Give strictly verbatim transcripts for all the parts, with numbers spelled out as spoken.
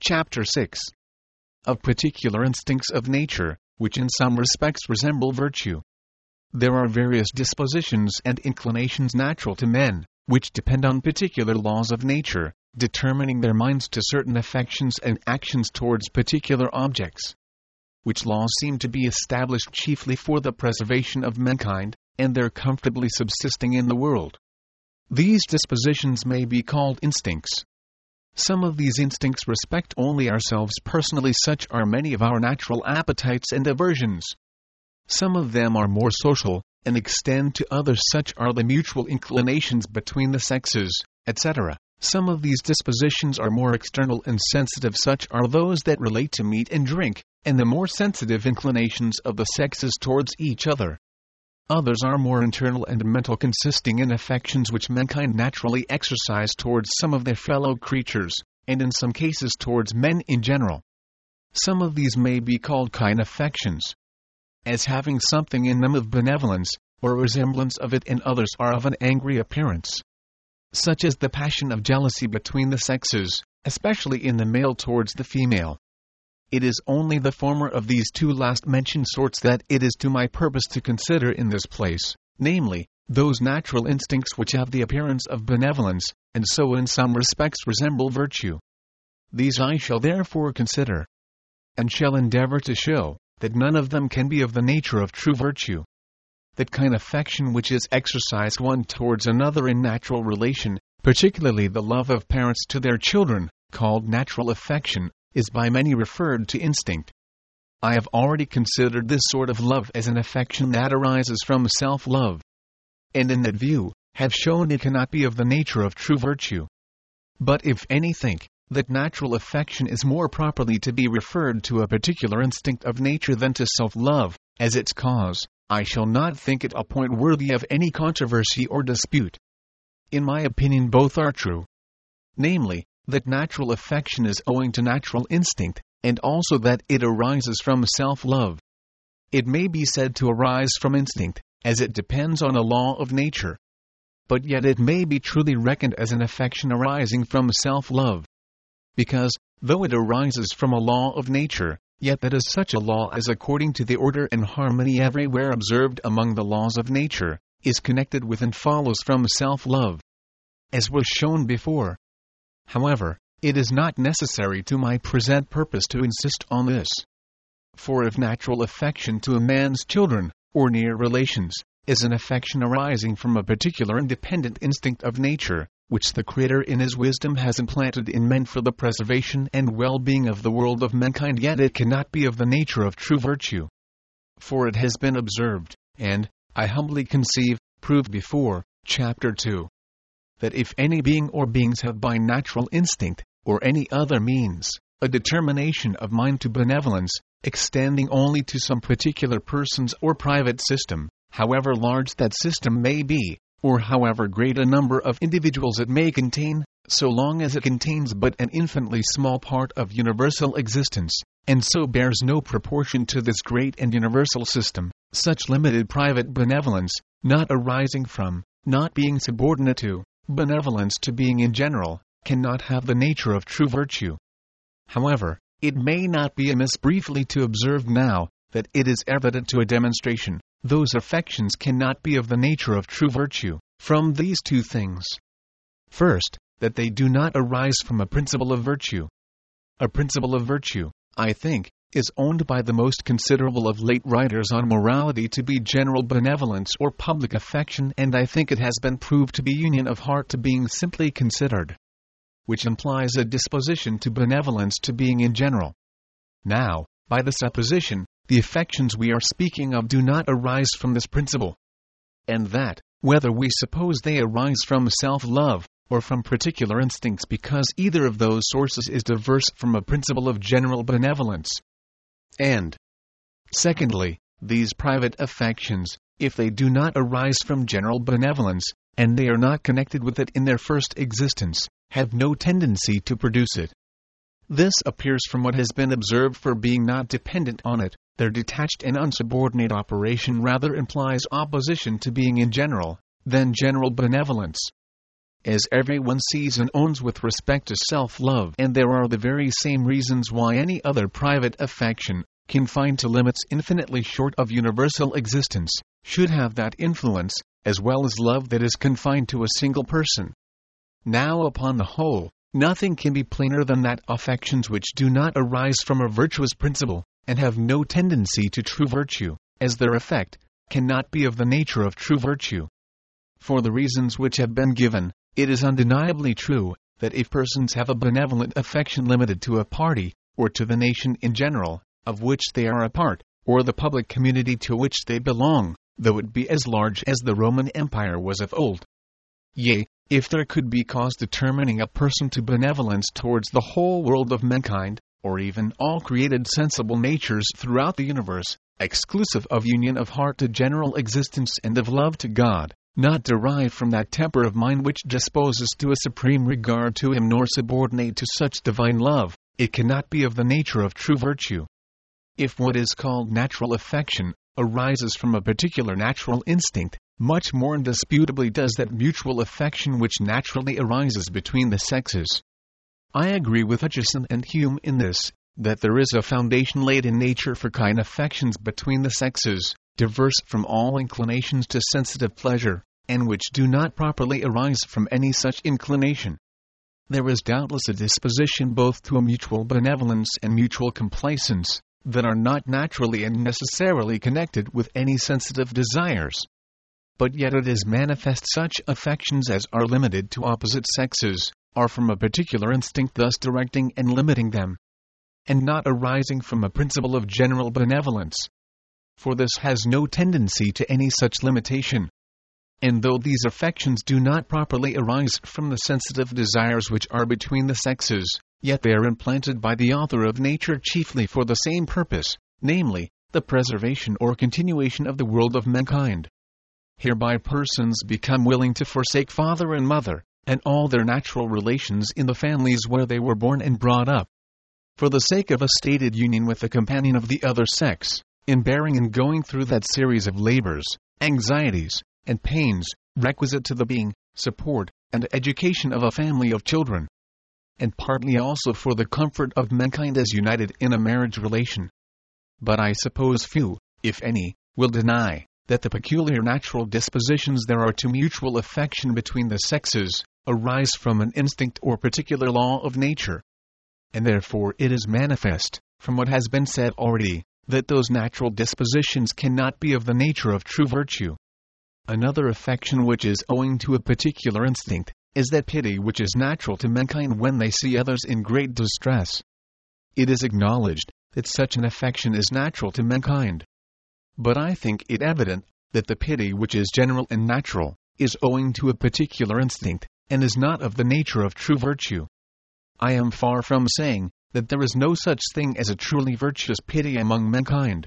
Chapter six. Of particular instincts of nature, which in some respects resemble virtue. There are various dispositions and inclinations natural to men, which depend on particular laws of nature, determining their minds to certain affections and actions towards particular objects. Which laws seem to be established chiefly for the preservation of mankind, and their comfortably subsisting in the world. These dispositions may be called instincts. Some of these instincts respect only ourselves personally, such are many of our natural appetites and aversions. Some of them are more social, and extend to others, such are the mutual inclinations between the sexes, et cetera. Some of these dispositions are more external and sensitive, such are those that relate to meat and drink, and the more sensitive inclinations of the sexes towards each other. Others are more internal and mental, consisting in affections which mankind naturally exercise towards some of their fellow creatures, and in some cases towards men in general. Some of these may be called kind affections, as having something in them of benevolence, or resemblance of it, and others are of an angry appearance, such as the passion of jealousy between the sexes, especially in the male towards the female. It is only the former of these two last mentioned sorts that it is to my purpose to consider in this place, namely, those natural instincts which have the appearance of benevolence, and so in some respects resemble virtue. These I shall therefore consider, and shall endeavor to show that none of them can be of the nature of true virtue. That kind of affection which is exercised one towards another in natural relation, particularly the love of parents to their children, called natural affection, is by many referred to instinct. I have already considered this sort of love as an affection that arises from self-love, and in that view, have shown it cannot be of the nature of true virtue. But if any think that natural affection is more properly to be referred to a particular instinct of nature than to self-love, as its cause, I shall not think it a point worthy of any controversy or dispute. In my opinion both are true. Namely, that natural affection is owing to natural instinct, and also that it arises from self-love. It may be said to arise from instinct, as it depends on a law of nature. But yet it may be truly reckoned as an affection arising from self-love. Because, though it arises from a law of nature, yet that is such a law as, according to the order and harmony everywhere observed among the laws of nature, is connected with and follows from self-love, as was shown before. However, it is not necessary to my present purpose to insist on this. For if natural affection to a man's children, or near relations, is an affection arising from a particular independent instinct of nature, which the Creator in His wisdom has implanted in men for the preservation and well-being of the world of mankind, yet it cannot be of the nature of true virtue. For it has been observed, and, I humbly conceive, proved before, chapter two, that if any being or beings have by natural instinct, or any other means, a determination of mind to benevolence, extending only to some particular persons or private system, however large that system may be, or however great a number of individuals it may contain, so long as it contains but an infinitely small part of universal existence, and so bears no proportion to this great and universal system, such limited private benevolence, not arising from, not being subordinate to, benevolence to being in general, cannot have the nature of true virtue. However, it may not be amiss briefly to observe now, that it is evident to a demonstration, those affections cannot be of the nature of true virtue, from these two things. First, that they do not arise from a principle of virtue. A principle of virtue, I think, is owned by the most considerable of late writers on morality to be general benevolence or public affection, and I think it has been proved to be union of heart to being simply considered, which implies a disposition to benevolence to being in general. Now, by the supposition, the affections we are speaking of do not arise from this principle, and that, whether we suppose they arise from self-love, or from particular instincts, because either of those sources is diverse from a principle of general benevolence. And, secondly, these private affections, if they do not arise from general benevolence, and they are not connected with it in their first existence, have no tendency to produce it. This appears from what has been observed, for being not dependent on it, their detached and unsubordinate operation rather implies opposition to being in general, than general benevolence. as everyone sees and owns with respect to self-love, and there are the very same reasons why any other private affection, confined to limits infinitely short of universal existence, should have that influence, as well as love that is confined to a single person. Now, upon the whole, nothing can be plainer than that affections which do not arise from a virtuous principle, and have no tendency to true virtue, as their effect, cannot be of the nature of true virtue. For the reasons which have been given, it is undeniably true, that if persons have a benevolent affection limited to a party, or to the nation in general, of which they are a part, or the public community to which they belong, though it be as large as the Roman Empire was of old. Yea, if there could be cause determining a person to benevolence towards the whole world of mankind, or even all created sensible natures throughout the universe, exclusive of union of heart to general existence and of love to God, not derived from that temper of mind which disposes to a supreme regard to Him nor subordinate to such divine love, it cannot be of the nature of true virtue. If what is called natural affection arises from a particular natural instinct, much more indisputably does that mutual affection which naturally arises between the sexes. I agree with Hutcheson and Hume in this, that there is a foundation laid in nature for kind affections between the sexes, diverse from all inclinations to sensitive pleasure, and which do not properly arise from any such inclination. There is doubtless a disposition both to a mutual benevolence and mutual complacence, that are not naturally and necessarily connected with any sensitive desires. But yet it is manifest such affections as are limited to opposite sexes, are from a particular instinct thus directing and limiting them, and not arising from a principle of general benevolence. For this has no tendency to any such limitation. And though these affections do not properly arise from the sensitive desires which are between the sexes, yet they are implanted by the author of nature chiefly for the same purpose, namely, the preservation or continuation of the world of mankind. Hereby persons become willing to forsake father and mother, and all their natural relations in the families where they were born and brought up, for the sake of a stated union with a companion of the other sex, in bearing and going through that series of labors, anxieties, and pains, requisite to the being, support, and education of a family of children, and partly also for the comfort of mankind as united in a marriage relation. But I suppose few, if any, will deny that the peculiar natural dispositions there are to mutual affection between the sexes arise from an instinct or particular law of nature. And therefore it is manifest, from what has been said already, that those natural dispositions cannot be of the nature of true virtue. Another affection which is owing to a particular instinct, is that pity which is natural to mankind when they see others in great distress. It is acknowledged that such an affection is natural to mankind. But I think it evident that the pity which is general and natural, is owing to a particular instinct, and is not of the nature of true virtue. I am far from saying that there is no such thing as a truly virtuous pity among mankind,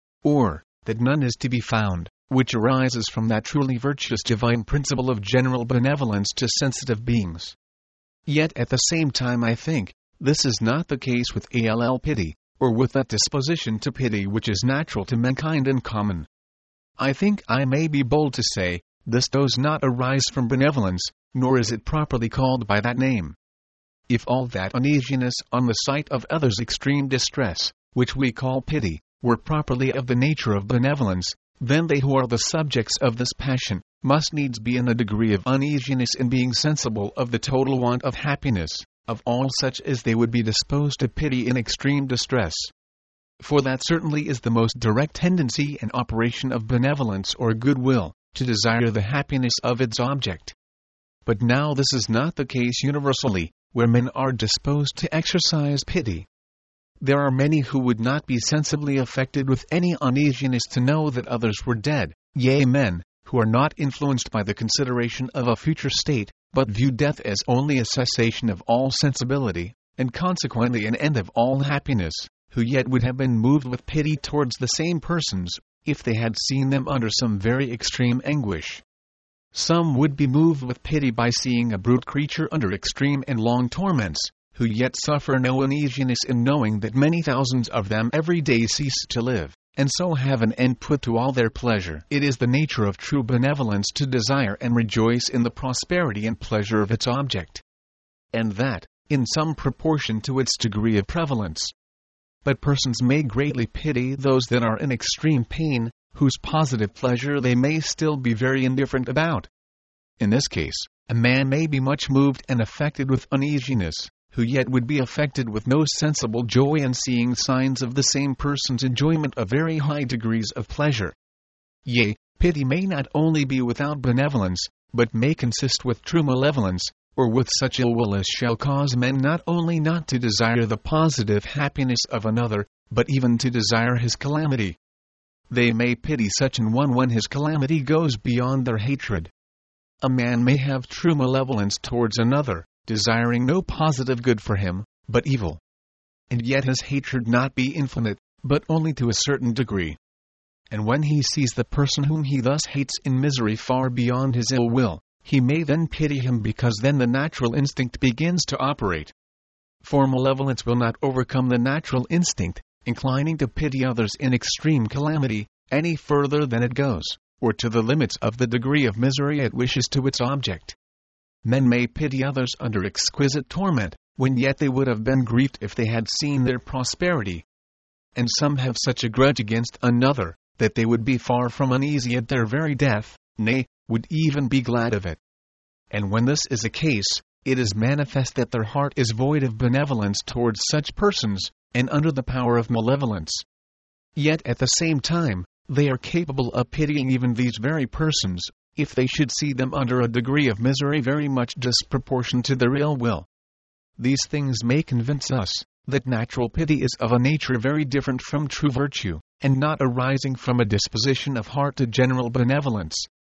or that none is to be found, which arises from that truly virtuous divine principle of general benevolence to sensitive beings. Yet at the same time I think, this is not the case with all pity, or with that disposition to pity which is natural to mankind in common. I think I may be bold to say, this does not arise from benevolence, nor is it properly called by that name. If all that uneasiness on the sight of others' extreme distress, which we call pity, were properly of the nature of benevolence, then they who are the subjects of this passion, must needs be in a degree of uneasiness in being sensible of the total want of happiness, of all such as they would be disposed to pity in extreme distress. For that certainly is the most direct tendency and operation of benevolence or goodwill, to desire the happiness of its object. But now this is not the case universally, where men are disposed to exercise pity. There are many who would not be sensibly affected with any uneasiness to know that others were dead, yea men, who are not influenced by the consideration of a future state, but view death as only a cessation of all sensibility, and consequently an end of all happiness, who yet would have been moved with pity towards the same persons, if they had seen them under some very extreme anguish. Some would be moved with pity by seeing a brute creature under extreme and long torments, who yet suffer no uneasiness in knowing that many thousands of them every day cease to live, and so have an end put to all their pleasure. It is the nature of true benevolence to desire and rejoice in the prosperity and pleasure of its object, and that, in some proportion to its degree of prevalence. But persons may greatly pity those that are in extreme pain, whose positive pleasure they may still be very indifferent about. In this case, a man may be much moved and affected with uneasiness, who yet would be affected with no sensible joy in seeing signs of the same person's enjoyment of very high degrees of pleasure. Yea, pity may not only be without benevolence, but may consist with true malevolence, or with such ill will as shall cause men not only not to desire the positive happiness of another, but even to desire his calamity. They may pity such an one when his calamity goes beyond their hatred. A man may have true malevolence towards another, desiring no positive good for him, but evil, and yet his hatred not be infinite, but only to a certain degree. And when he sees the person whom he thus hates in misery far beyond his ill will, he may then pity him, because then the natural instinct begins to operate. For malevolence will not overcome the natural instinct, inclining to pity others in extreme calamity, any further than it goes, or to the limits of the degree of misery it wishes to its object. Men may pity others under exquisite torment, when yet they would have been grieved if they had seen their prosperity. And some have such a grudge against another, that they would be far from uneasy at their very death, nay, would even be glad of it. And when this is the case, it is manifest that their heart is void of benevolence towards such persons, and under the power of malevolence. Yet at the same time, they are capable of pitying even these very persons, if they should see them under a degree of misery very much disproportioned to their ill will. These things may convince us that natural pity is of a nature very different from true virtue, and not arising from a disposition of heart to general benevolence,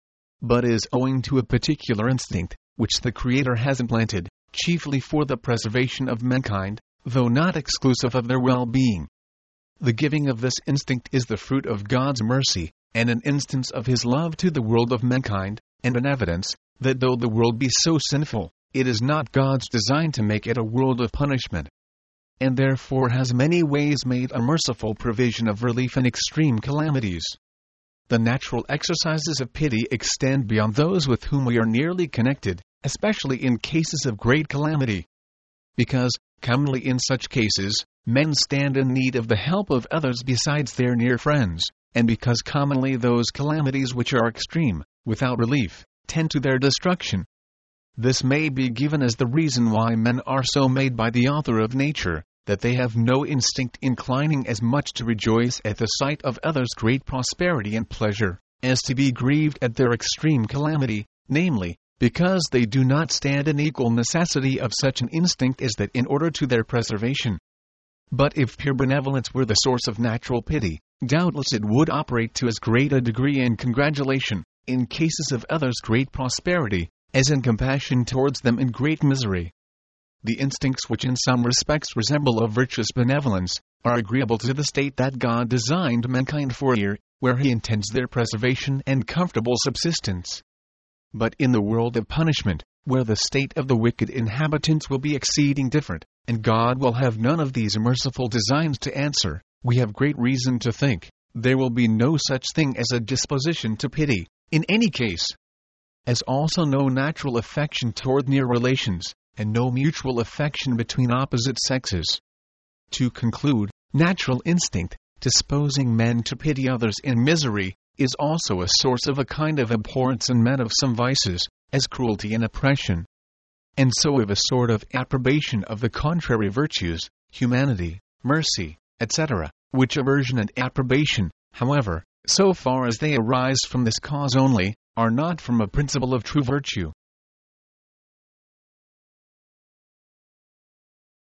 but is owing to a particular instinct, which the Creator has implanted, chiefly for the preservation of mankind, though not exclusive of their well-being. The giving of this instinct is the fruit of God's mercy, and an instance of His love to the world of mankind, and an evidence that though the world be so sinful, it is not God's design to make it a world of punishment, and therefore has many ways made a merciful provision of relief in extreme calamities. The natural exercises of pity extend beyond those with whom we are nearly connected, especially in cases of great calamity. Because, commonly in such cases, men stand in need of the help of others besides their near friends, and because commonly those calamities which are extreme, without relief, tend to their destruction. This may be given as the reason why men are so made by the Author of nature, that they have no instinct inclining as much to rejoice at the sight of others' great prosperity and pleasure, as to be grieved at their extreme calamity, namely, because they do not stand in equal necessity of such an instinct as that in order to their preservation. But if pure benevolence were the source of natural pity, doubtless it would operate to as great a degree in congratulation, in cases of others' great prosperity, as in compassion towards them in great misery. The instincts which in some respects resemble a virtuous benevolence, are agreeable to the state that God designed mankind for here, where He intends their preservation and comfortable subsistence. But in the world of punishment, where the state of the wicked inhabitants will be exceeding different, and God will have none of these merciful designs to answer, we have great reason to think there will be no such thing as a disposition to pity, in any case, as also no natural affection toward near relations, and no mutual affection between opposite sexes. To conclude, natural instinct, disposing men to pity others in misery, is also a source of a kind of abhorrence in men of some vices, as cruelty and oppression, and so of a sort of approbation of the contrary virtues, humanity, mercy, et cetera, which aversion and approbation, however, so far as they arise from this cause only, are not from a principle of true virtue.